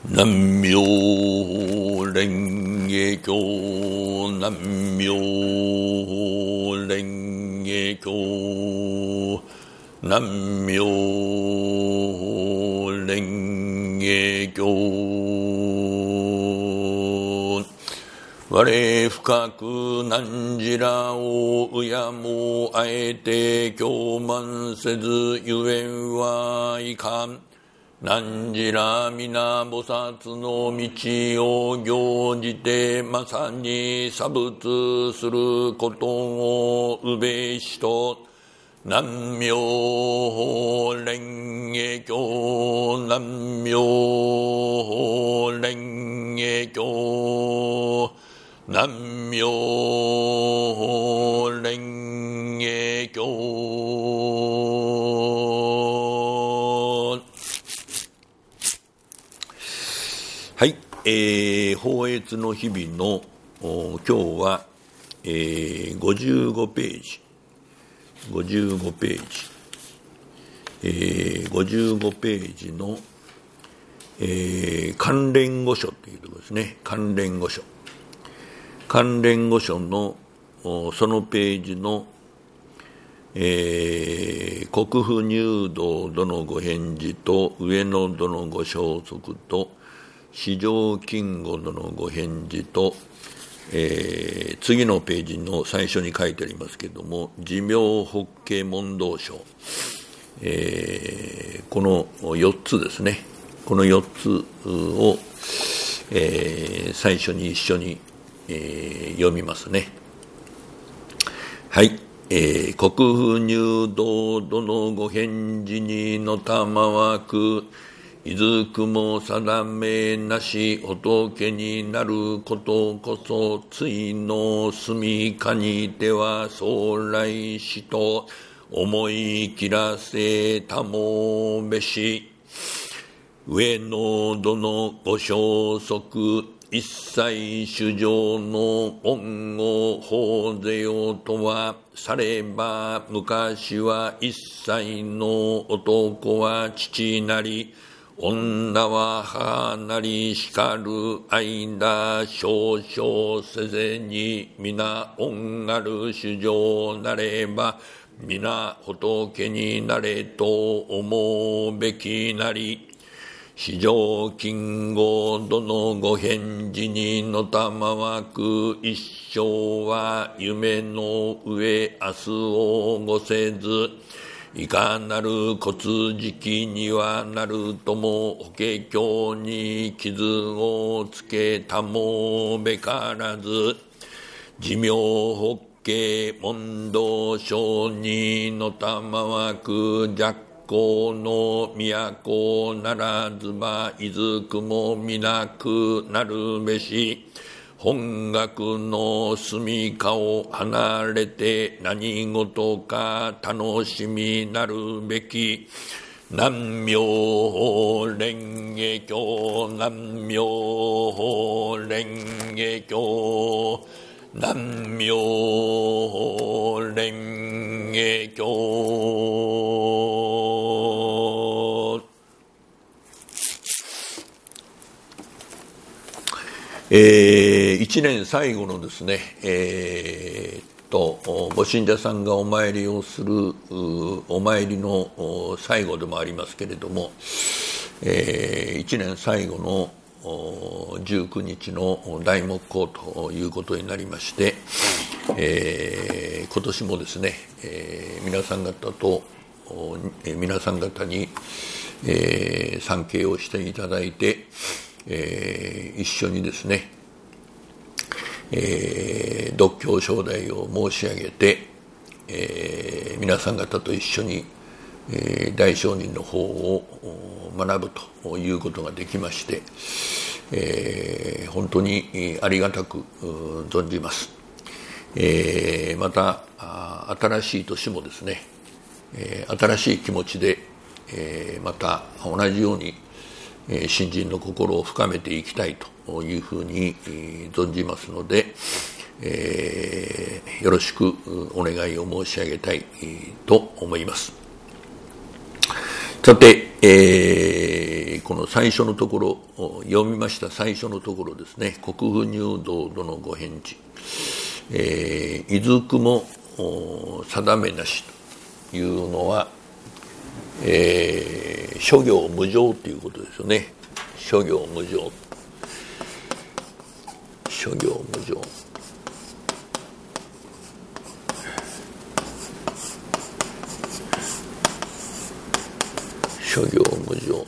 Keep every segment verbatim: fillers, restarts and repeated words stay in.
南無蓮華経南無蓮華経南無蓮華経我深く汝らを敬もあえて教満せずゆえんはいかん。汝ら皆菩薩の道を行じてまさに作仏することをうべしと、南無蓮華経南無蓮華経南無蓮華経。はい、えー、法悦の日々の今日は、えー、ごじゅうごページごじゅうごページ、えー、ごじゅうごページの、えー、関連語書というところですね。関連語書関連語書のそのページの、えー、国府入道殿ご返事と上野殿ご消息と四条金吾殿ご返事と、えー、次のページの最初に書いてありますけれども、持明法華問答書、えー、このよっつですね。このよっつを、えー、最初に一緒に、えー、読みますね。はい、えー、国府入道殿ご返事にのたまわくいずくも定めなし仏になることこそついの住みかにては将来しと思い切らせたもべし。上野殿ご消息一切主上の恩を法ぜよとはされば、昔は一切の男は父なり女は母なりしかる間少々せぜに皆恩ある主上なれば皆仏になれと思うべきなり。四条金吾殿ご返事にのたまわく一生は夢の上明日をごせず、いかなる骨時期にはなるとも法華経に傷をつけたもべからず、持明法華問答書にのたまわく若この都ならずばいずくもみなくなるべし。本学の住みかを離れて何事か楽しみなるべき。南無蓮華経南無蓮華経南無蓮華経。えー、一年最後のですね、えー、っとご信者さんがお参りをするお参りの最後でもありますけれども、えー、一年最後のじゅうくにちの大木工ということになりまして、えー、今年もですね、えー、皆さん方と、えー、皆さん方に、えー、参詣をしていただいて、えー、一緒にですね、えー、独協正代を申し上げて、えー、皆さん方と一緒に、えー、大聖人の方を学ぶということができまして、えー、本当にありがたく存じます。えー、また新しい年もですね、えー、新しい気持ちで、えー、また同じように信心の心を深めていきたいというふうに存じますので、えー、よろしくお願いを申し上げたいと思います。さて、えー、 ー、この最初のところ、読みました最初のところですね、国府入道度のご返事、えー、いずくも定めなしというのは、えー、諸行無常ということですよね。諸行無常。諸行無常。諸行無常。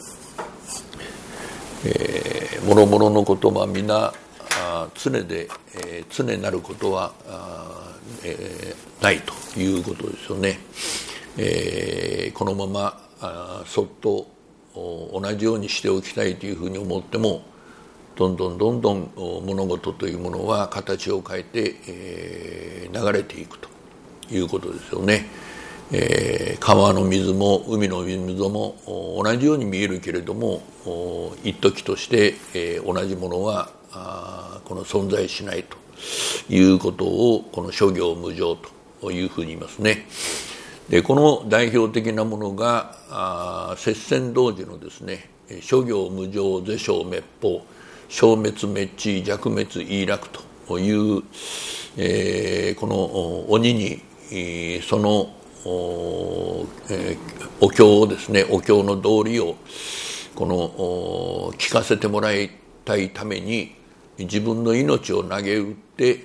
えー、もろもろのことは皆常で、えー、常なることは、えー、ないということですよね。えー、このままあそっと同じようにしておきたいというふうに思っても、どんどんどんどん物事というものは形を変えて、えー、流れていくということですよね。えー、川の水も海の水も同じように見えるけれども、一時として、えー、同じものはあこの存在しないということを、この諸行無常というふうに言いますね。でこの代表的なものがあ接戦同時のですね、諸行無常是消滅法、消滅滅地弱滅意楽という、えー、この鬼にそのお,、えー、お経をですね、お経の道理をこの聞かせてもらいたいために、自分の命を投げ打って、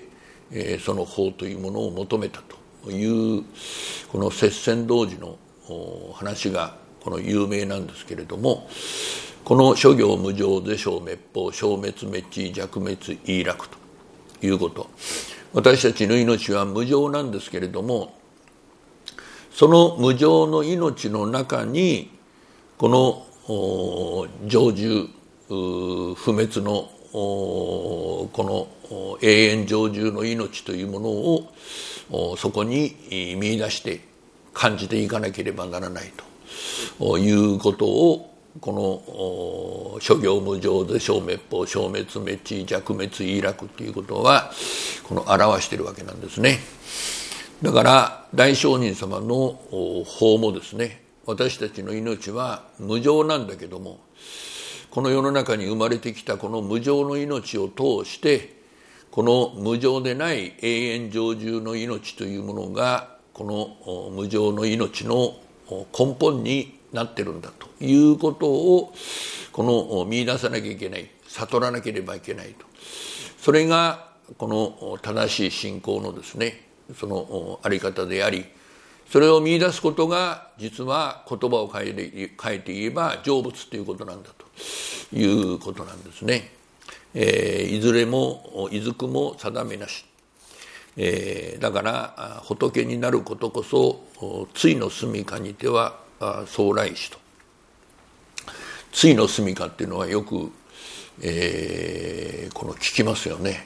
えー、その法というものを求めたという、この接戦同時の話がこの有名なんですけれども、この諸行無常是消滅法、消滅滅地弱滅意楽ということ、私たちの命は無常なんですけれども、その無常の命の中にこの常住不滅のこの永遠常住の命というものをそこに見出して感じていかなければならないということを、この諸行無常で消滅法、消滅滅地弱滅意楽ということはこの表しているわけなんですね。だから大聖人様の法もですね、私たちの命は無常なんだけども、この世の中に生まれてきたこの無常の命を通して、この無常でない永遠常住の命というものがこの無常の命の根本になってるんだということを、この見出さなきゃいけない、悟らなければいけないと。それがこの正しい信仰のですね、そのあり方であり、それを見出すことが実は言葉を変えて、変えて言えば成仏ということなんだということなんですね。えー、いずれもいずくも定めなし、えー、だから仏になることこそついの住みかにては総来しと。ついの住みかっていうのはよく、えー、この聞きますよね。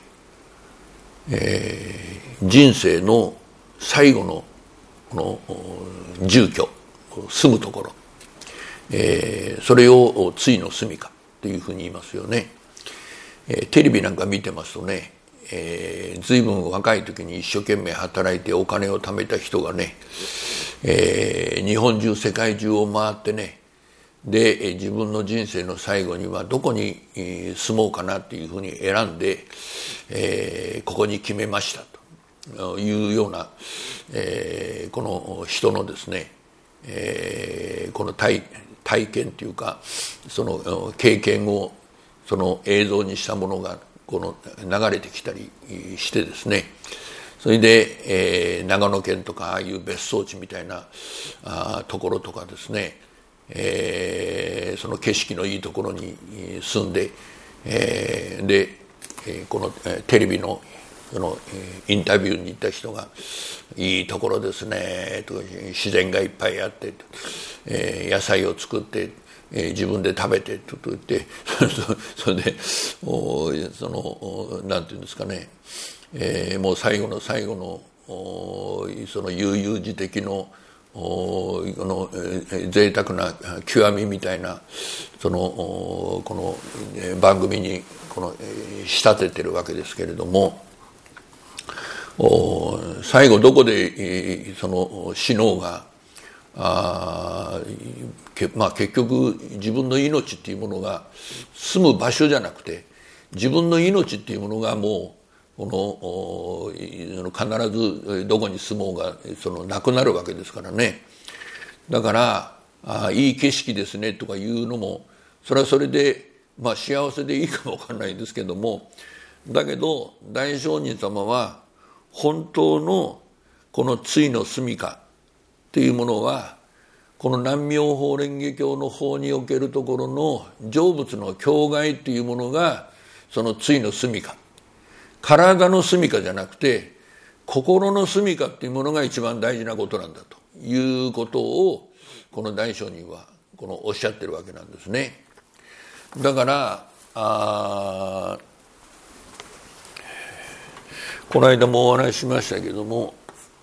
えー、人生の最後のこの住居、住むところ、えー、それをついの住みかというふうに言いますよね。えー、テレビなんか見てますとね、えー、随分若い時に一生懸命働いてお金を貯めた人がね、えー、日本中世界中を回ってね、で自分の人生の最後にはどこに住もうかなというふうに選んで、えー、ここに決めましたというような、えー、この人のですね、えー、この 体, 体験というか、その経験をその映像にしたものがこの流れてきたりしてですね、それで、えー、長野県とかああいう別荘地みたいなあところとかですね、えー、その景色のいいところに住んで、えー、でこのテレビのそのインタビューに行った人が「いいところですね」とか「自然がいっぱいあって」えー、野菜を作って、えー、自分で食べてと言ってそれでおそのなんていうんですかね、えー、もう最後の最後のその悠々自適のこの贅沢な極みみたいなそのこの番組にこの仕立ててるわけですけれども、最後どこでその死のうがあまあ、結局自分の命っていうものが住む場所じゃなくて、自分の命っていうものがもうこの必ずどこに住もうがそのなくなるわけですからね。だからあいい景色ですねとかいうのもそれはそれで、まあ、幸せでいいかもわからないんですけども、だけど大聖人様は本当のこの対の住処というものはこの南妙法蓮華経の法におけるところの成仏の境界というものがその対の住処、体の住処じゃなくて心の住処っていうものが一番大事なことなんだということをこの大聖人はこのおっしゃってるわけなんですね。だからあこの間もお話ししましたけども、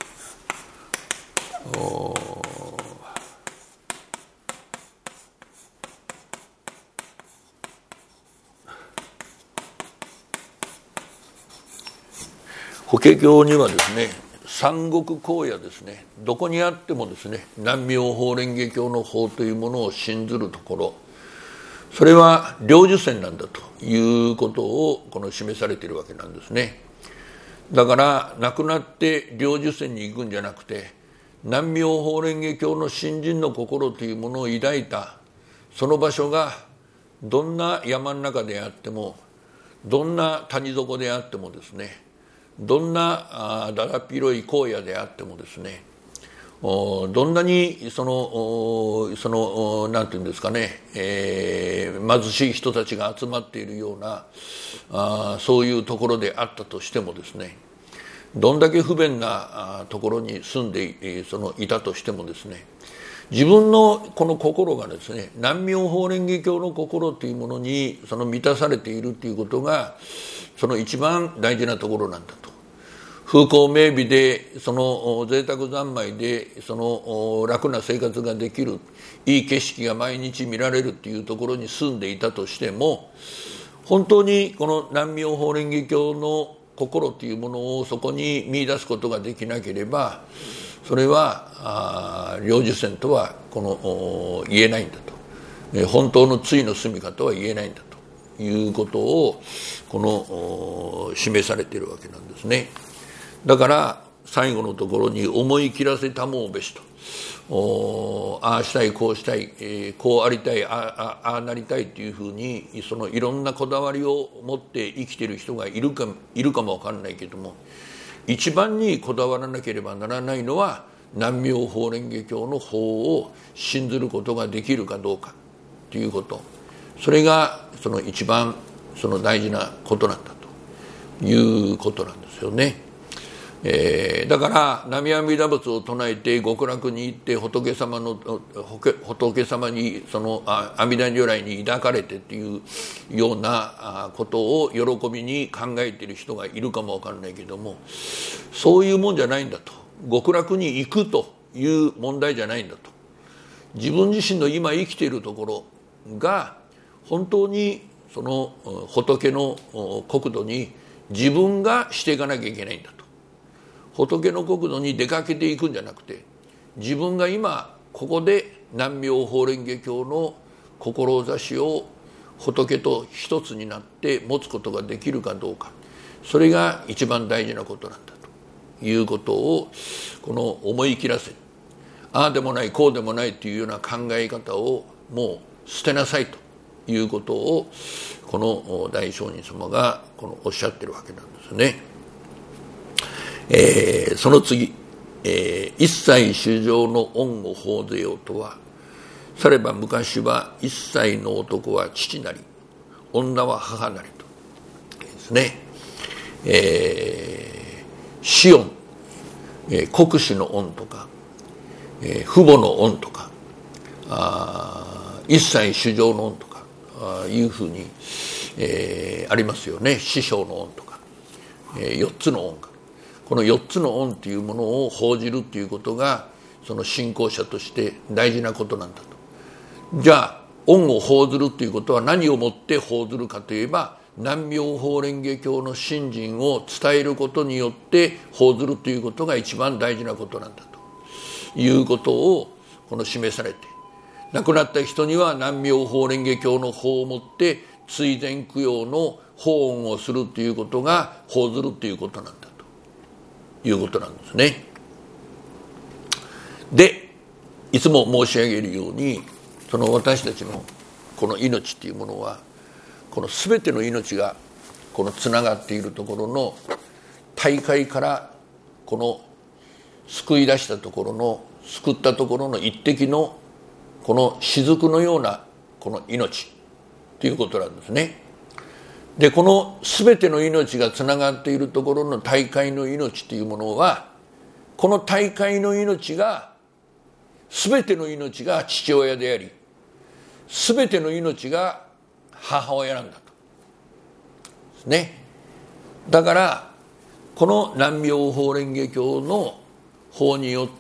法華経にはですね、三国荒野ですね、どこにあってもですね、南妙法蓮華経の法というものを信ずるところ、それは領受線なんだということをこの示されているわけなんですね。だから亡くなって領受線に行くんじゃなくて、南妙法蓮華経の信心の心というものを抱いたその場所がどんな山の中であっても、どんな谷底であってもですね、どんなだだっ広い荒野であってもですね、どんなにそのそのなんていうんですかね、えー、貧しい人たちが集まっているようなあそういうところであったとしてもですね、どんだけ不便なところに住んでそのいたとしてもですね、自分のこの心がですね、南妙法蓮華経の心というものにその満たされているということがその一番大事なところなんだと。風光明媚でその贅沢三昧でその楽な生活ができる、いい景色が毎日見られるというところに住んでいたとしても、本当にこの南妙法蓮華経の心というものをそこに見出すことができなければ、それは領受線とはこの言えないんだと、本当の対の住処とは言えないんだということをこの示されているわけなんですね。だから最後のところに思い切らせたもうべしと、ああしたいこうしたい、えー、こうありたい あ, あ, ああなりたいというふうにそのいろんなこだわりを持って生きている人がいるかいるかもわかんないけども、一番にこだわらなければならないのは南妙法蓮華経の法を信ずることができるかどうかということ、それがその一番その大事なことなんだということなんですよね。えー、だから南無阿弥陀仏を唱えて極楽に行って仏様の仏様にその阿弥陀如来に抱かれてっていうようなことを喜びに考えている人がいるかもわかんないけども、そういうもんじゃないんだと。極楽に行くという問題じゃないんだと。自分自身の今生きているところが本当にその仏の国土に自分がしていかなきゃいけないんだと。仏の国土に出かけていくんじゃなくて、自分が今ここで南妙法蓮華経の志を仏と一つになって持つことができるかどうか、それが一番大事なことなんだということをこの思い切らせる、ああでもないこうでもないというような考え方をもう捨てなさいということをこの大聖人様がこのおっしゃってるわけなんですね。えー、その次、えー、一切衆生の恩を報ぜようとは、されば昔は一切の男は父なり女は母なりとですね、えー、子恩、えー、国士の恩とか、えー、父母の恩とか、あ一切衆生の恩とかあいうふうに、えー、ありますよね。師匠の恩とか、えー、よっつの恩が、このよっつの恩というものを報じるということがその信仰者として大事なことなんだと。じゃあ恩を報ずるということは何をもって報ずるかといえば、南妙法蓮華経の信心を伝えることによって報ずるということが一番大事なことなんだということをこの示されて、 亡くなった人には南無妙法蓮華経の法をもって追善供養の法恩をするということが報ずるということなんだということなんですね。で、いつも申し上げるように、その私たちのこの命というものは、この全ての命がこのつながっているところの大海からこの救い出したところの救ったところの一滴のこの雫のようなこの命ということなんですね。で、この全ての命がつながっているところの大海の命というものは、この大海の命が全ての命が父親であり、全ての命が母親なんだとですね。だからこの南無妙法蓮華経の法によって、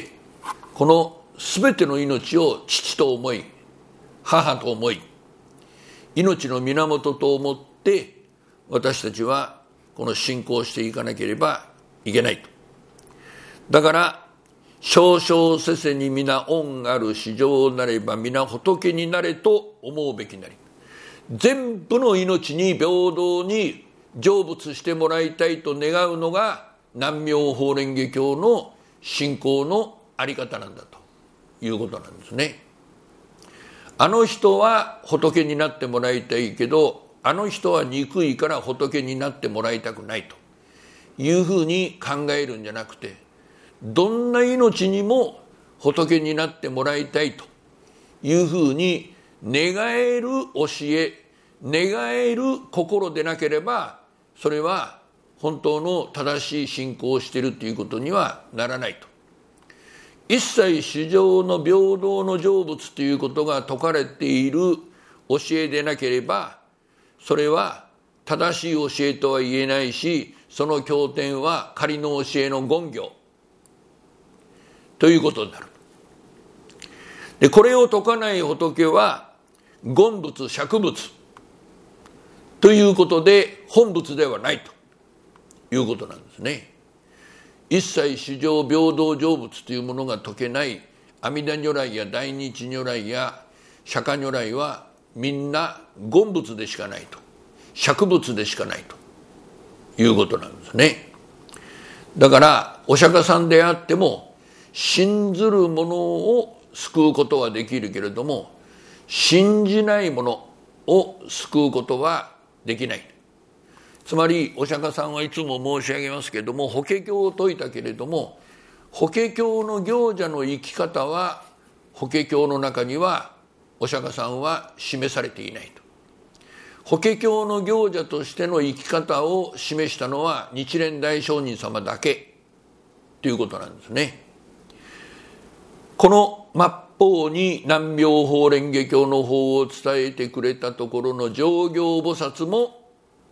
この全ての命を父と思い、母と思い、命の源と思って私たちはこの信仰していかなければいけないと。だから少々せせに皆恩ある至上なれば皆仏になれと思うべきなり、全部の命に平等に成仏してもらいたいと願うのが南無妙法蓮華経の信仰のあり方なんだということなんですね。あの人は仏になってもらいたいけど、あの人は憎いから仏になってもらいたくないというふうに考えるんじゃなくて、どんな命にも仏になってもらいたいというふうに願える教え、願える心でなければ、それは本当の正しい信仰をしているということにはならないと。一切至上の平等の成仏ということが説かれている教えでなければ、それは正しい教えとは言えないし、その経典は仮の教えの言行ということになる。で、これを説かない仏は言仏釈仏ということで本仏ではないということなんですね。一切至上平等成仏というものが説けない阿弥陀如来や大日如来や釈迦如来はみんな言仏でしかないと、釈仏でしかないということなんですね。だからお釈迦さんであっても信ずる者を救うことはできるけれども、信じない者を救うことはできない。つまりお釈迦さんはいつも申し上げますけれども、法華経を説いたけれども、法華経の行者の生き方は法華経の中にはお釈迦さんは示されていないと。法華経の行者としての生き方を示したのは日蓮大聖人様だけということなんですね。この末法に南無妙法蓮華経の法を伝えてくれたところの上行菩薩も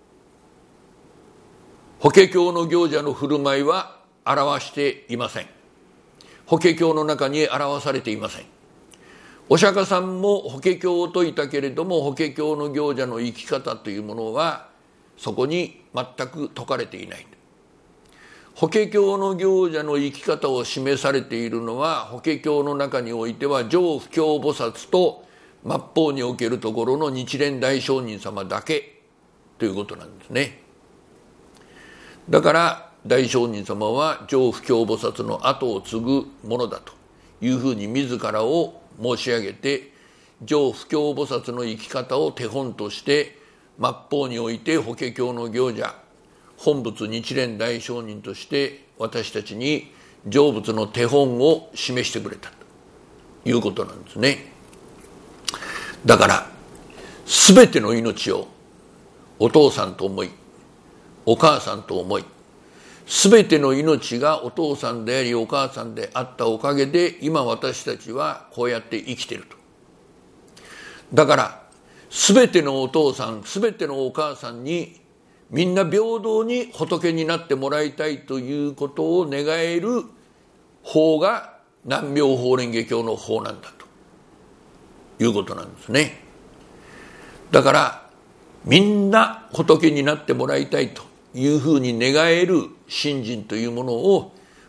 法華経の行者の振る舞いは表していません。法華経の中に表されていません。お釈迦さんも法華経を説いたけれども、法華経の行者の生き方というものはそこに全く説かれていない。法華経の行者の生き方を示されているのは、法華経の中においては上不教菩薩と末法におけるところの日蓮大聖人様だけということなんですね。だから大聖人様は上不教菩薩の後を継ぐものだというふうに自らを申し上げて、上不教菩薩の生き方を手本として末法において法華経の行者、本仏日蓮大聖人として私たちに成仏の手本を示してくれたということなんですね。だから全ての命をお父さんと思い、お母さんと思い、全ての命がお父さんでありお母さんであったおかげで今私たちはこうやって生きていると。だから全てのお父さん、全てのお母さんにみんな平等に仏になってもらいたいということを願える法が南無妙法蓮華経の法なんだということなんですね。だからみんな仏になってもらいたいというふうに願える信心というものを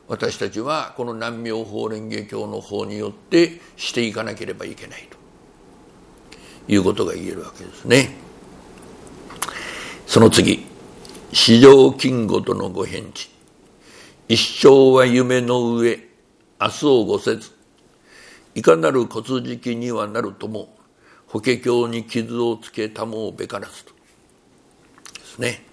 私たちはこの南妙法蓮華経の法によってしていかなければいけないということが言えるわけですね。その次、四条金ごとのご返事。一生は夢の上、明日をごせず、いかなる骨時期にはなるとも、法華経に傷をつけたもうべからずと。ですね。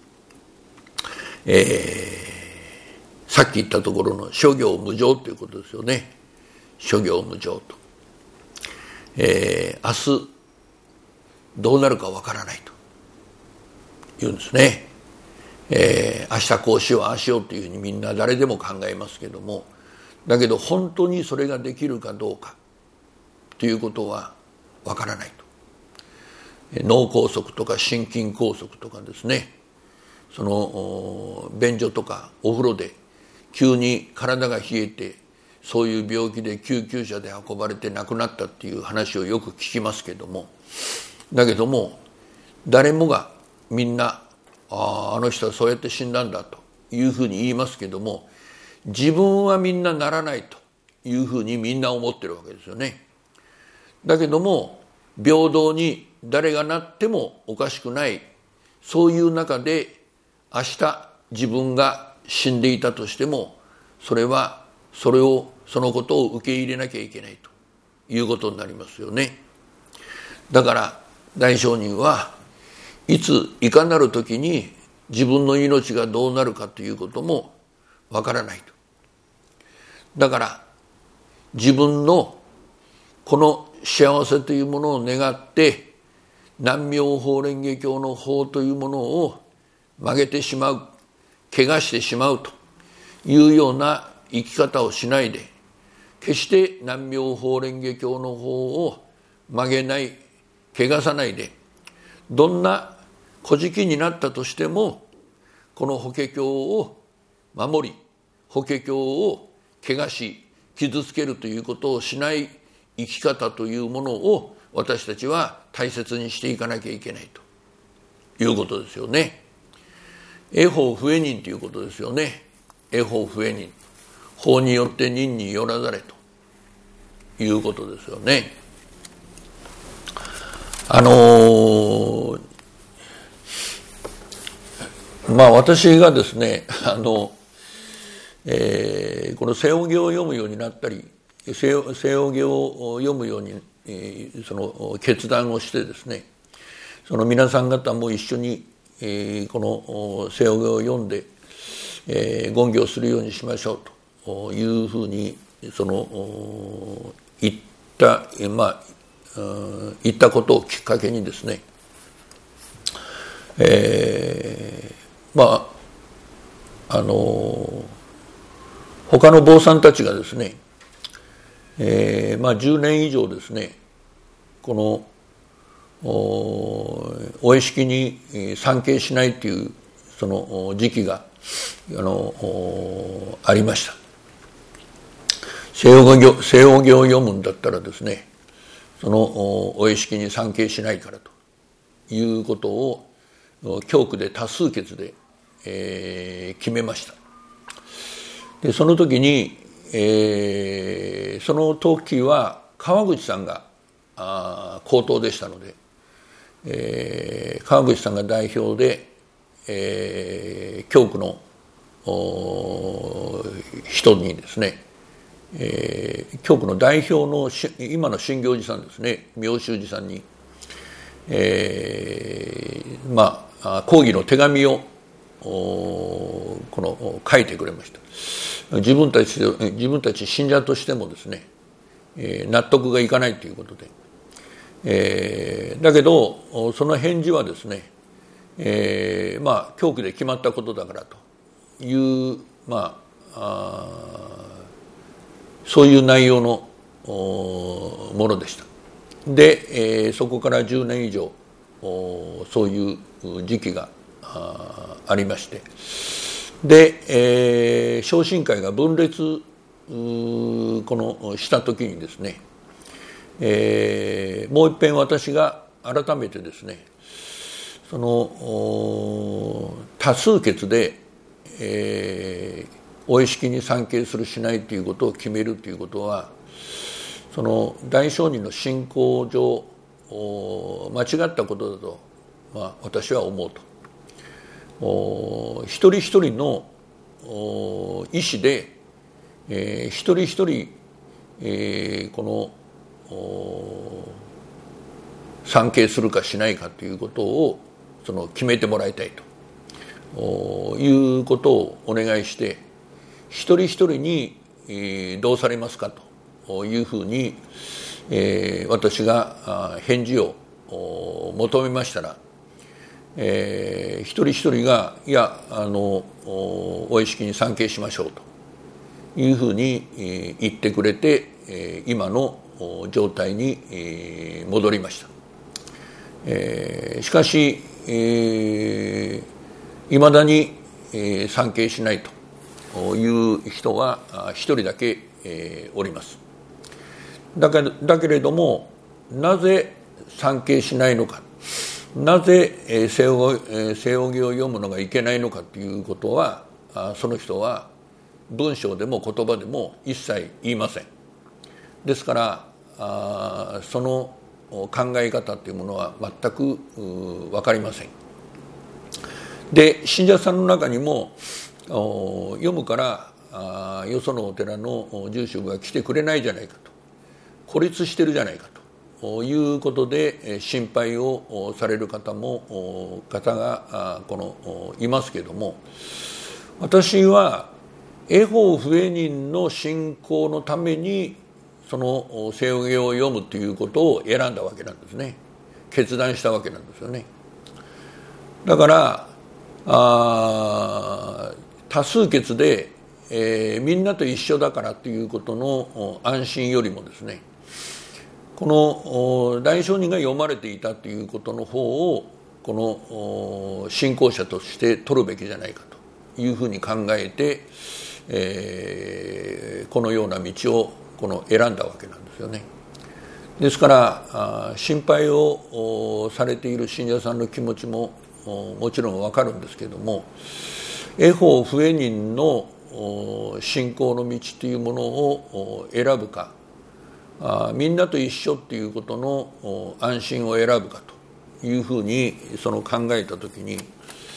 えー、さっき言ったところの諸行無常ということですよね。諸行無常と。えー、明日、どうなるかわからないと言うんですね。えー、明日こうしよう、ああしようというふうにみんな誰でも考えますけども、だけど本当にそれができるかどうかということはわからないと。脳梗塞とか心筋梗塞とかですね、その便所とかお風呂で急に体が冷えて、そういう病気で救急車で運ばれて亡くなったっていう話をよく聞きますけども、だけども誰もがみんな、ああ、あの人はそうやって死んだんだというふうに言いますけども、自分はみんなならないというふうにみんな思ってるわけですよね。だけども平等に誰がなってもおかしくない、そういう中で明日自分が死んでいたとしても、それはそれをそのことを受け入れなきゃいけないということになりますよね。だから大聖人はいついかなる時に自分の命がどうなるかということもわからないと。だから自分のこの幸せというものを願って南妙法蓮華経の法というものを曲げてしまう、怪我してしまうというような生き方をしないで、決して南妙法蓮華経の法を曲げない、怪我さないで、どんな古事記になったとしてもこの法華経を守り、法華経を怪我し傷つけるということをしない生き方というものを私たちは大切にしていかなきゃいけないということですよね。永法不会人ということですよね。永法不会人、法によって人によらざれということですよね。あのー、まあ私がですね、あの、えー、この西欧経を読むようになったり、西欧経を読むように、えー、その決断をしてですね、その皆さん方も一緒に、えー、この西欧経を読んで、えー、言語をするようにしましょうというふうにその言った、まあ、言ったことをきっかけにですね、えー、まああの他の坊さんたちがですね、えー、まあじゅうねん以上ですね、このお会式に参詣しないというその時期があのありました。西欧経、西欧経を読むんだったらですね、そのお会式に参詣しないからということを教区で多数決で、えー、決めました。でその時に、えー、その時は川口さんがあ口頭でしたので、えー、川口さんが代表で、えー、教区の人にですね、えー、教区の代表の今の真行寺さんですね、妙宗寺さんに、えー、まあ抗議の手紙をこの書いてくれました。自分たち自分たち信者としてもですね、えー、納得がいかないということで、えー、だけどその返事はですね、えー、まあ教区で決まったことだからというまあ、あそういう内容のものでした。で、えー、そこからじゅうねん以上そういう時期が あ, ありまして、で、えー、昇進会が分裂このした時にですね、えー、もう一遍私が改めてですね、その多数決で、えー、 お意識に参詣するしないということを決めるということは、その大聖人の信仰上間違ったことだと、まあ、私は思うと。一人一人の意思で、えー、一人一人、えー、この参詣するかしないかということをその決めてもらいたいということをお願いして、一人一人に、えー、どうされますかというふうに、えー、私が返事を求めましたら、えー、一人一人がいやあのお意識に参詣しましょうというふうに、えー、言ってくれて、えー、今の状態に、えー、戻りました。えー、しかし、えー、未だに、えー、参詣しないという人が一人だけ、えー、おります。だけど、だけれどもなぜ参詣しないのか、なぜ聖奥義を読むのがいけないのかということは、その人は文章でも言葉でも一切言いません。ですからその考え方というものは全く分かりません。で、信者さんの中にも読むからよそのお寺の住職が来てくれないじゃないかと、孤立してるじゃないかということで心配をされる方も方がこのいますけれども、私は恵方不恵人の信仰のためにその聖奥義を読むということを選んだわけなんですね。決断したわけなんですよね。だからあ多数決で、えー、みんなと一緒だからということの安心よりもですね、この大聖人が読まれていたということの方をこの信仰者として取るべきじゃないかというふうに考えて、えー、このような道をこの選んだわけなんですよね。ですから心配をされている信者さんの気持ちももちろん分かるんですけれども、恵方不恵人の信仰の道というものを選ぶか、みんなと一緒ということの安心を選ぶかというふうにその考えたときに、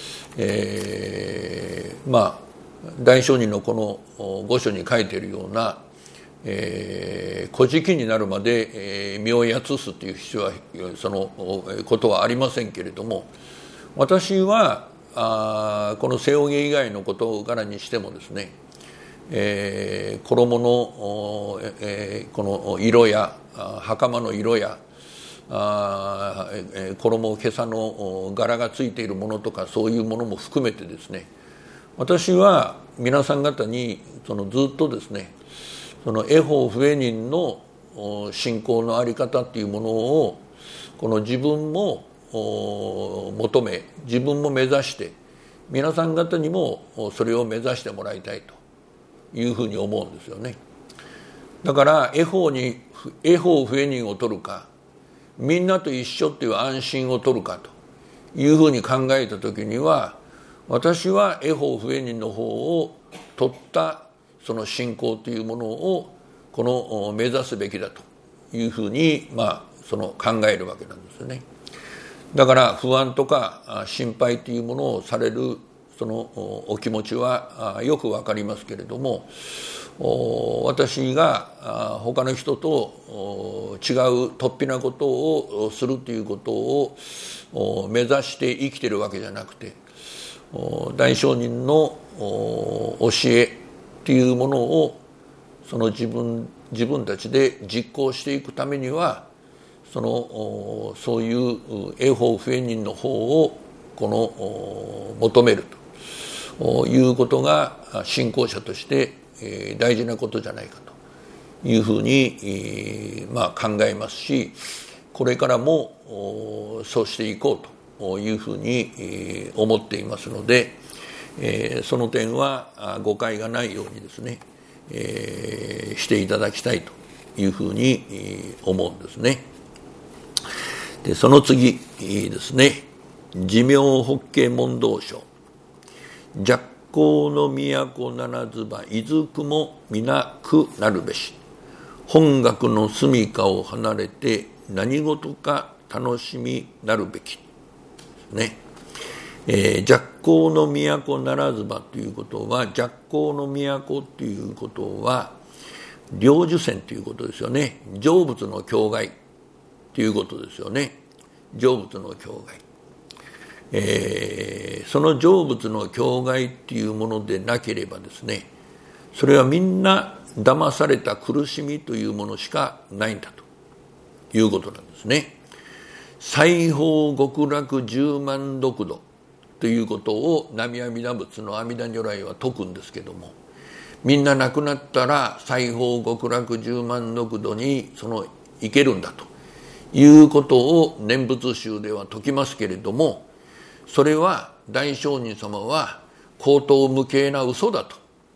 えー、まあ大聖人のこの御書に書いているようなえー、古事記になるまで、えー、身をやつすという必要はそのことはありませんけれども、私はあこの聖奥義以外のことからにしてもですね、えー、衣の、えー、この色や袴の色やあ、えー、衣今朝の柄がついているものとかそういうものも含めてですね、私は皆さん方にそのずっとですね、その恵方不恵人の信仰の在り方っていうものをこの自分も求め、自分も目指して皆さん方にもそれを目指してもらいたいというふうに思うんですよね。だから恵方に恵方不恵人を取るか、みんなと一緒っていう安心を取るかというふうに考えた時には、私は恵方不恵人の方を取ったその信仰というものをこの目指すべきだというふうに、まあ、その考えるわけなんですよね。だから不安とか心配というものをされるそのお気持ちはよくわかりますけれども、私が他の人と違う突飛なことをするということを目指して生きているわけじゃなくて、大聖人の教えというものをその自分自分たちで実行していくためには、そのそういう恵方不恵人の方をこの求めるということが信仰者として大事なことじゃないかというふうに、まあ、考えますし、これからもそうしていこうというふうに思っていますので、えー、その点は誤解がないようにですね、えー、していただきたいというふうに思うんですね。で、その次ですね、持明法華問答書、寂光の都ならずばいずくも皆苦なるべし。本学の住処を離れて何事か楽しみなるべき。ね。えー、寂光の都ならずばということは、寂光の都ということは、領受線ということですよね。成仏の境外ということですよね。成仏の境外。えー、その成仏の境外っていうものでなければですね、それはみんな騙された苦しみというものしかないんだということなんですね。西方極楽十万六度ということを南無阿弥陀仏の阿弥陀如来は説くんですけども、みんな亡くなったら西方極楽十万六度にその行けるんだということを念仏集では説きますけれども、それは大聖人様は荒唐無稽な嘘だと。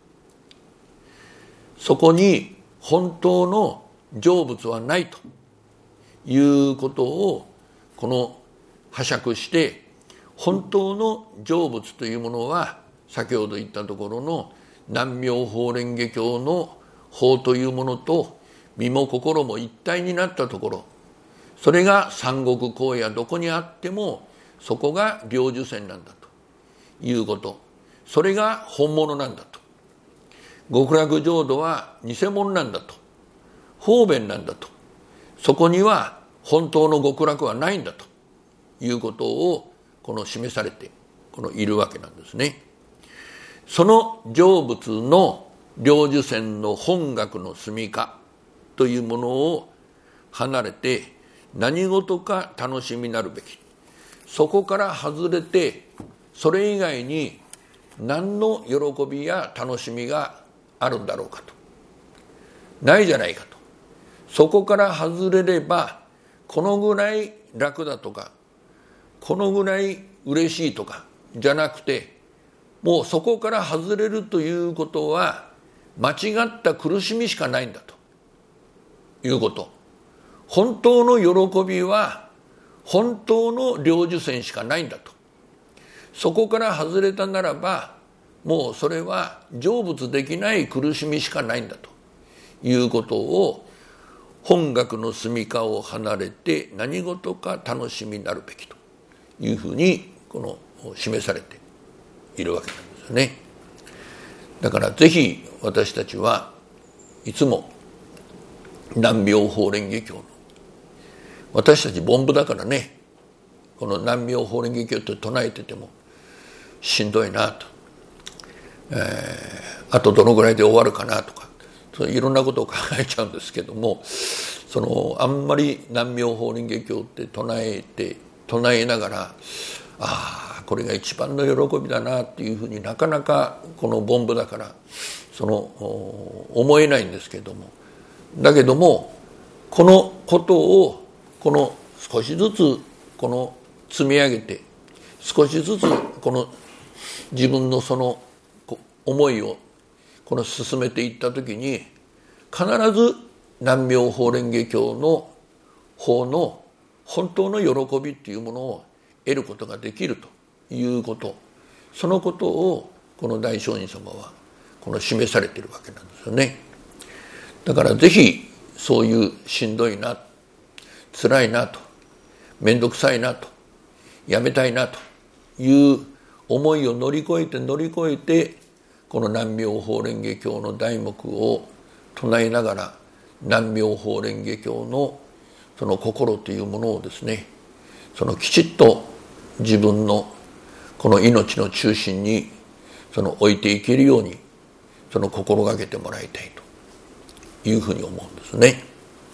そこに本当の成仏はないということをこの拝借して、本当の成仏というものは先ほど言ったところの南妙法蓮華経の法というものと身も心も一体になったところ、それが三国荒野どこにあってもそこが領受線なんだということ、それが本物なんだと。極楽浄土は偽物なんだと、方便なんだと、そこには本当の極楽はないんだということをこの示されてこのいるわけなんですね。その成仏の領受線の本学の住処というものを離れて何事か楽しみなるべき。そこから外れてそれ以外に何の喜びや楽しみがあるんだろうかと。ないじゃないかと。そこから外れればこのぐらい楽だとかこのぐらい嬉しいとかじゃなくて、もうそこから外れるということは間違った苦しみしかないんだということ。本当の喜びは本当の領受線しかないんだと。そこから外れたならばもうそれは成仏できない苦しみしかないんだということを、本学の住処を離れて何事か楽しみなるべきというふうにこの示されているわけなんですよね。だからぜひ私たちはいつも南妙法蓮華経の、私たち凡夫だからね、この南妙法蓮華経って唱えててもしんどいなと、えー、あとどのぐらいで終わるかなとか、そういろんなことを考えちゃうんですけども、そのあんまり南妙法蓮華経って唱えて唱えながら、ああこれが一番の喜びだなっていうふうになかなかこの凡夫だからその思えないんですけども、だけどもこのことをこの少しずつこの積み上げて、少しずつこの自分のその思いをこの進めていったときに、必ず南妙法蓮華経の法の本当の喜びっていうものを得ることができるということ、そのことをこの大聖人様はこの示されているわけなんですよね。だからぜひそういうしんどいな、辛いなと、面倒くさいなと、やめたいなという思いを乗り越えて乗り越えて、この南妙法蓮華経の題目を唱えながら、南妙法蓮華経のその心というものをですね、そのきちっと自分のこの命の中心にその置いていけるように、その心がけてもらいたいというふうに思うんですね。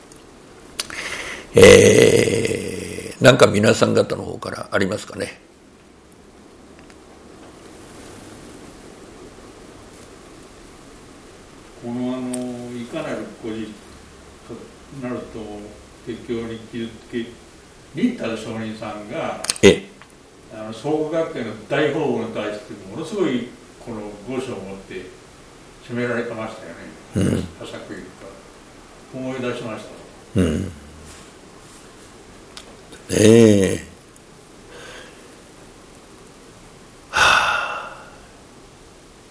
えー、なんか皆さん方の方からありますかね。 このあのいかなるご時なると鉄橋に傷つけ仁太郎上人さんがえあの創価学会の大法皇に対してものすごいこの御所を持って責められてましたよね。破作いうか思い出しました。 うん。ええー。はあ。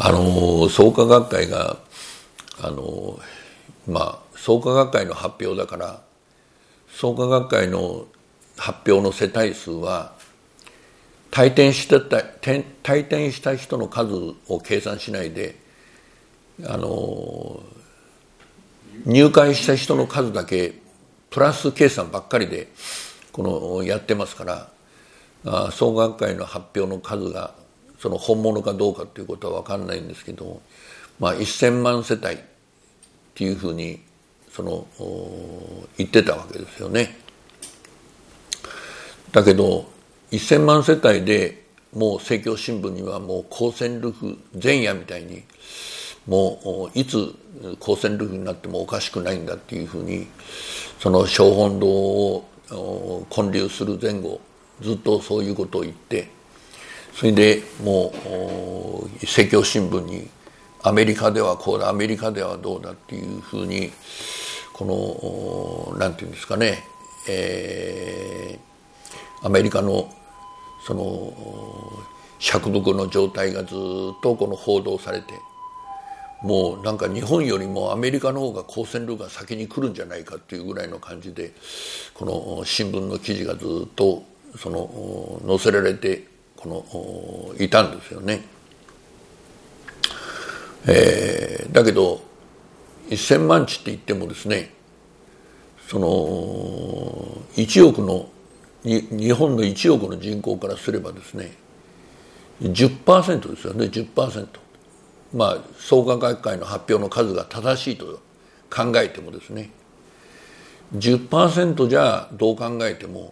あの創価学会があのまあ創価学会の発表だから、創価学会の発表の世帯数は退店した退店した人の数を計算しないで、あの入会した人の数だけプラス計算ばっかりでこのやってますから、あ創価学会の発表の数がその本物かどうかということは分かんないんですけど、まあ、せんまん世帯っていうふうにその言ってたわけですよね。だけどせんまん世帯でもう政教新聞にはもう公選ルフ前夜みたいにもういつ公選ルフになってもおかしくないんだっていうふうに、その小本堂を建立する前後ずっとそういうことを言って、それでもう政教新聞にアメリカではこうだ、アメリカではどうだっていうふうに、このなんていうんですかね、えー、アメリカのその借服の状態がずっとこの報道されて、もうなんか日本よりもアメリカの方が公選ルーが先に来るんじゃないかっていうぐらいの感じで、この新聞の記事がずっとその載せられてこのいたんですよね。えー、だけどせんまんちって言ってもですね、そのいちおくの日本のいちおくの人口からすればですね じゅっパーセント ですよね。 じゅっパーセント、まあ創価学会の発表の数が正しいと考えてもですね じゅっパーセント じゃどう考えても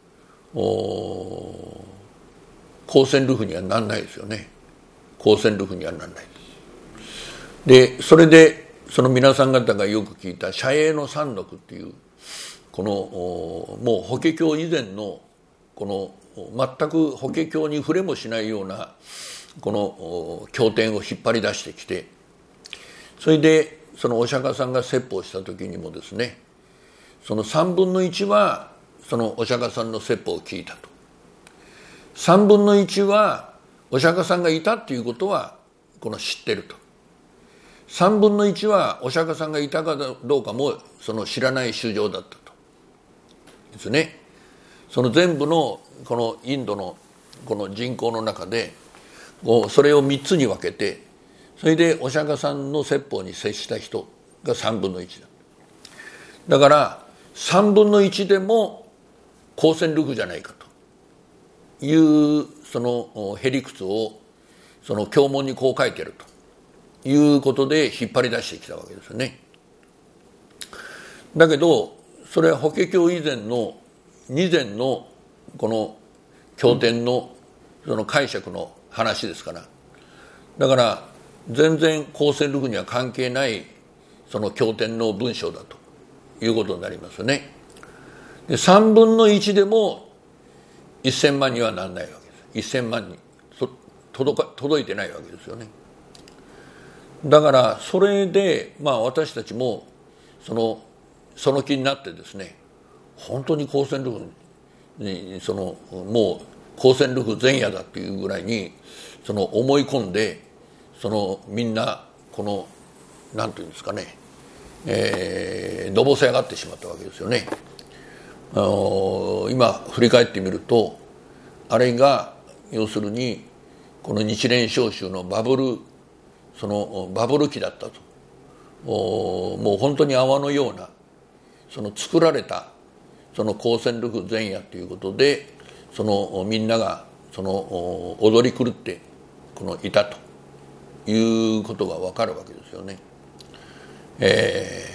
公選ルフにはならないですよね。公選ルフにはならないで、それでその皆さん方がよく聞いた社営の三毒っていうこのもう法華経以前のこの全く法華経に触れもしないようなこの経典を引っ張り出してきて、それでそのお釈迦さんが説法した時にもですね、そのさんぶんのいちはそのお釈迦さんの説法を聞いたと、さんぶんのいちはお釈迦さんがいたっていうことはこの知ってると、さんぶんのいちはお釈迦さんがいたかどうかもその知らない衆生だったとですね。その全部のこのインドのこの人口の中でそれをみっつに分けて、それでお釈迦さんの説法に接した人がさんぶんのいちだ。だからさんぶんのいちでも公選ルフじゃないかというそのへりくつをその経文にこう書いてるということで引っ張り出してきたわけですよね。だけどそれは法華経以前の以前のこの経典のその解釈の話ですから、だから全然公選ルフには関係ないその経典の文章だということになりますよね。でさんぶんのいちでもせんまんにはならないわけです。せんまんに届か届いてないわけですよね。だからそれでまあ私たちもそのその気になってですね、本当に公選ルフにそのもう公選ルフ前夜だっていうぐらいにその思い込んで、そのみんなこのなんていうんですかね、えー、のぼせ上がってしまったわけですよね。あの今振り返ってみると、あれが要するにこの日蓮召集のバブルそのバブル期だったと、もう本当に泡のようなその作られたその公選ルフ前夜ということで、そのみんながその踊り狂ってこのいたということが分かるわけですよね。え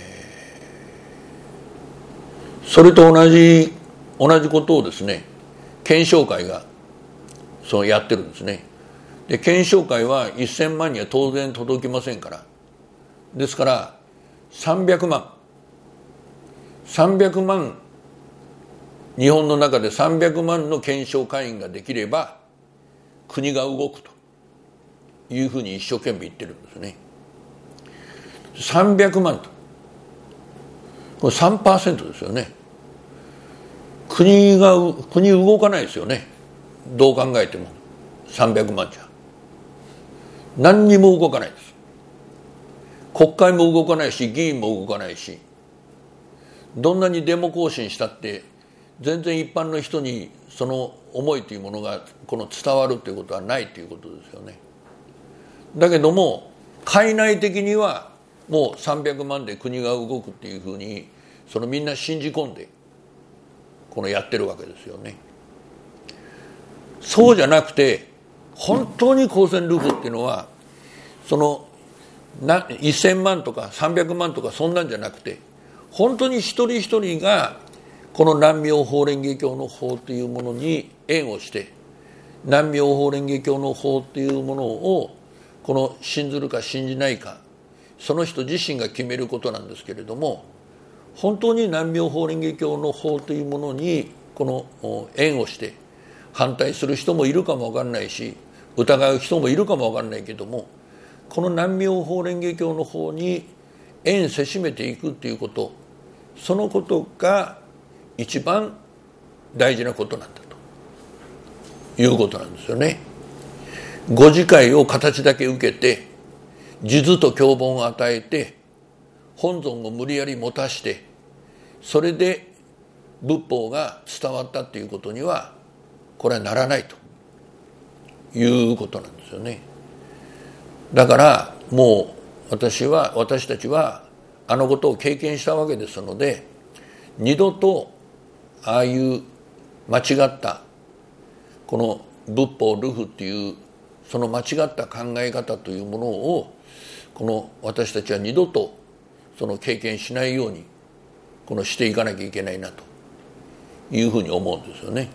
ー、それと同じ同じことをですね、検証会がそうやってるんですね。で検証会はせんまんには当然届きませんから、ですからさんびゃくまんさんびゃくまん日本の中でさんびゃくまんの検証会員ができれば国が動くというふうに一生懸命言ってるんですね。さんびゃくまんとこれ さんパーセント ですよね。国が国動かないですよね、どう考えてもさんびゃくまんじゃ。 何にも動かないです。国会も動かないし、議員も動かないし、どんなにデモ行進したって全然一般の人にその思いというものがこの伝わるということはないということですよね。だけども海内的にはもうさんびゃくまんで国が動くっていうふうにそのみんな信じ込んでこのやってるわけですよね。そうじゃなくて本当に公選ルフっていうのはそのなせんまんとかさんびゃくまんとかそんなんじゃなくて、本当に一人一人がこの南妙法蓮華経の法というものに縁をして、南妙法蓮華経の法というものをこの信ずるか信じないか、その人自身が決めることなんですけれども、本当に南妙法蓮華経の法というものにこの縁をして反対する人もいるかも分かんないし、疑う人もいるかも分かんないけども、この南妙法蓮華経の方に縁せしめていくということ、そのことが一番大事なことなんだということなんですよね。ご自戒を形だけ受けて数珠と経本を与えて本尊を無理やり持たして、それで仏法が伝わったということにはこれはならないということなんですよね。だからもう私は私たちはあのことを経験したわけですので、二度とああいう間違ったこの仏法ルフっていうその間違った考え方というものをこの私たちは二度とその経験しないようにこのしていかなきゃいけないなというふうに思うんですよね。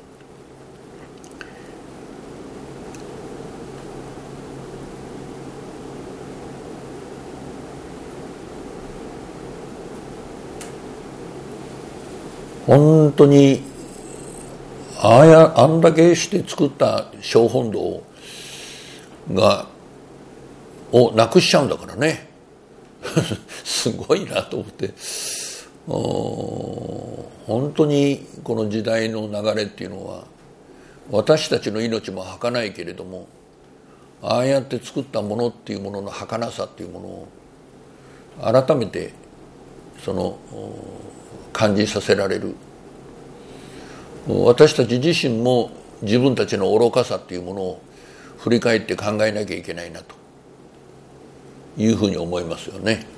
本当にああやあんだけして作った小本堂がをなくしちゃうんだからねすごいなと思って、本当にこの時代の流れっていうのは私たちの命も儚いけれども、ああやって作ったものっていうものの儚さっていうものを改めてその感じさせられる。私たち自身も自分たちの愚かさっていうものを振り返って考えなきゃいけないなというふうに思いますよね。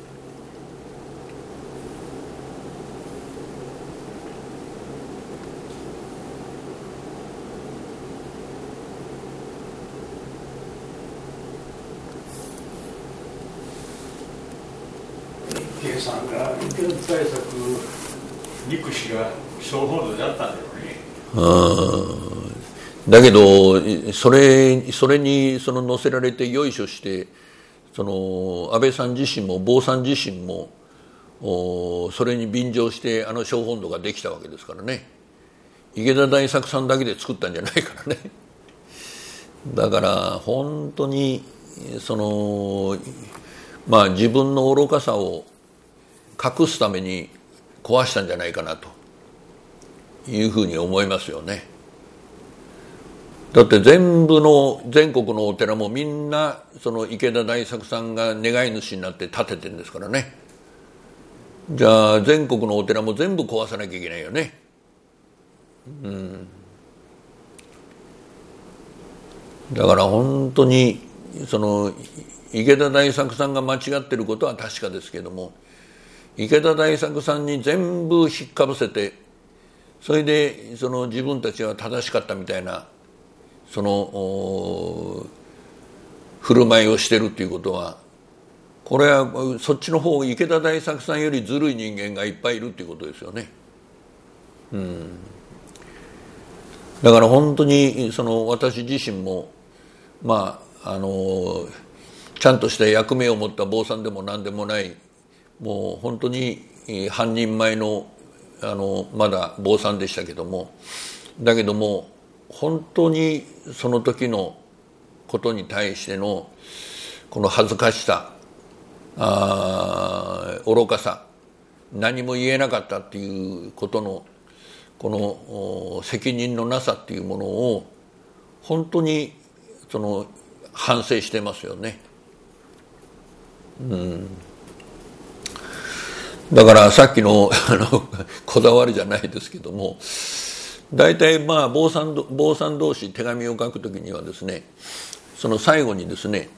計算が受験対策憎しが小本堂だったんだよね。 だけどそれそれにその乗せられてよいしょして、その安倍さん自身も坊さん自身もそれに便乗してあの小本堂ができたわけですからね。池田大作さんだけで作ったんじゃないからね。だから本当にそのまあ自分の愚かさを隠すために壊したんじゃないかなというふうに思いますよね。だって全部の全国のお寺もみんなその池田大作さんが願い主になって建ててるんですからね。じゃあ全国のお寺も全部壊さなきゃいけないよね。うん。だから本当にその池田大作さんが間違ってることは確かですけども、池田大作さんに全部引っかぶせて、それでその自分たちは正しかったみたいなその振る舞いをしてるっていうことは、これはそっちの方、池田大作さんよりずるい人間がいっぱいいるっていうことですよね。うん。だから本当にその私自身もまああのちゃんとした役目を持った坊さんでも何でもない、もう本当に半人前のあのまだ坊さんでしたけども、だけども本当にその時のことに対してのこの恥ずかしさ、あ愚かさ、何も言えなかったっていうことのこの責任のなさっていうものを本当にその反省してますよね。うん、だからさっき の, あのこだわりじゃないですけども、大体まあ坊さん坊さん同士手紙を書くときにはですね、その最後にですね、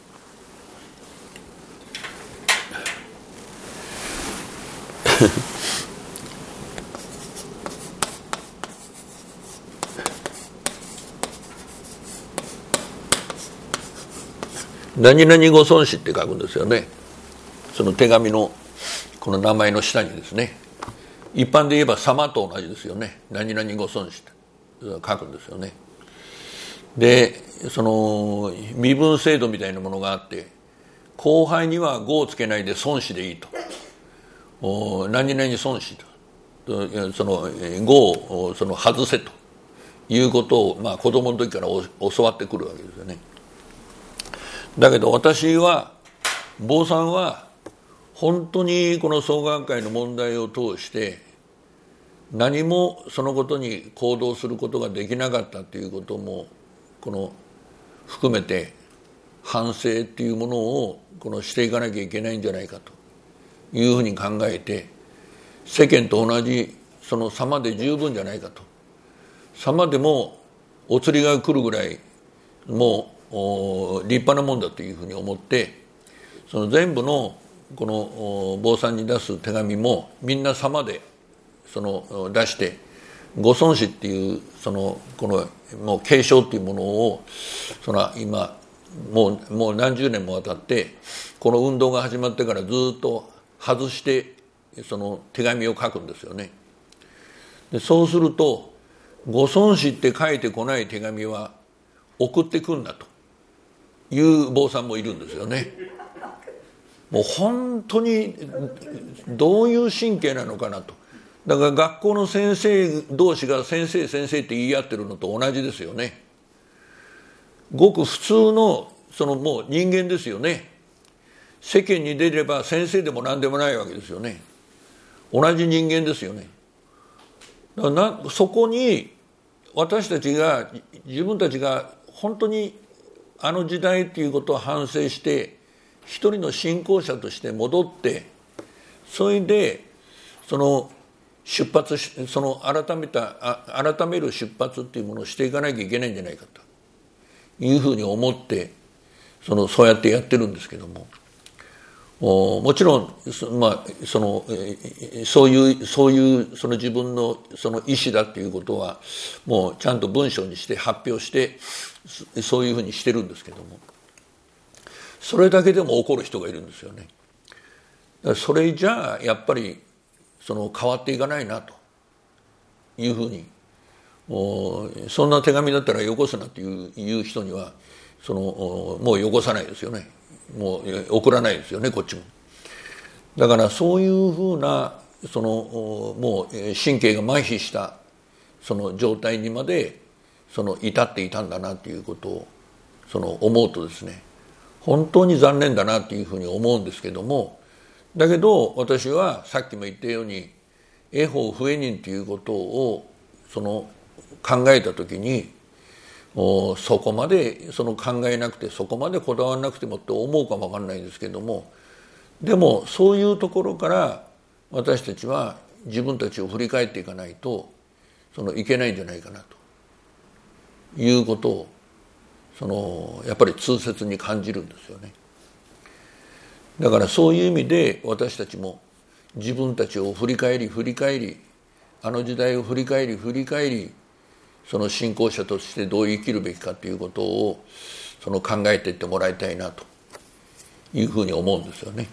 何々ご孫子って書くんですよね。その手紙のこの名前の下にですね、一般で言えば様と同じですよね。何々ご孫子って書くんですよね。で、その身分制度みたいなものがあって、後輩には語をつけないで孫子でいいと、お何々孫子と、その語をその外せということを、まあ、子供の時から教わってくるわけですよね。だけど私は、坊さんは本当にこの創学会の問題を通して何もそのことに行動することができなかったということもこの含めて反省っていうものをこのしていかなきゃいけないんじゃないかというふうに考えて、世間と同じその様で十分じゃないかと、様でもお釣りが来るぐらいもう立派なもんだというふうに思って、その全部のこの坊さんに出す手紙もみんな様でその出して、ご孫子っていうそのこのもう継承っていうものをその今もうもう何十年もわたってこの運動が始まってからずっと外してその手紙を書くんですよね。でそうすると、ご孫子って書いてこない手紙は送ってくんなという坊さんもいるんですよね。もう本当にどういう神経なのかなと。だから学校の先生同士が先生先生って言い合ってるのと同じですよね。ごく普通のそのもう人間ですよね。世間に出れば先生でも何でもないわけですよね。同じ人間ですよね。だからなそこに私たちが自分たちが本当にあの時代ということを反省して一人の信仰者として戻って、それでその出発しその改めたあ改める出発っていうものをしていかなきゃいけないんじゃないかというふうに思ってそのそうやってやってるんですけども、おもちろん、まあ、そのそういうそういうその自分のその意思だっていうことはもうちゃんと文章にして発表してそういうふうにしてるんですけども、それだけでも怒る人がいるんですよね。だからそれじゃあやっぱりその変わっていかないなというふうに、そんな手紙だったらよこすなっていう言う人にはそのもうよこさないですよね。もう送らないですよね、こっちも。だからそういうふうなそのもう神経が麻痺したその状態にまでその至っていたんだなということをその思うとですね、本当に残念だなというふうに思うんですけども、だけど私はさっきも言ったように恵方不恵人ということをその考えたときに、そこまでその考えなくてそこまでこだわらなくてもって思うかもわかんないですけども、でもそういうところから私たちは自分たちを振り返っていかないとそのいけないんじゃないかなということをそのやっぱり痛切に感じるんですよね。だからそういう意味で私たちも自分たちを振り返り振り返りあの時代を振り返り振り返りその信仰者としてどう生きるべきかということをその考えていってもらいたいなというふうに思うんですよね。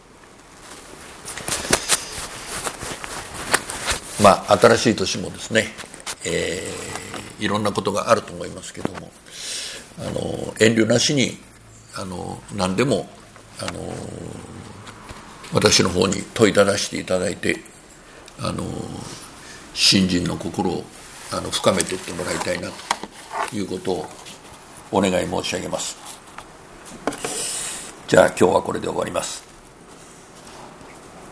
まあ新しい年もですね、えー、いろんなことがあると思いますけども、あの遠慮なしにあの何でもあの私の方に問いただしていただいて、あの信心の心をあの深めていってもらいたいなということをお願い申し上げます。じゃあ今日はこれで終わります。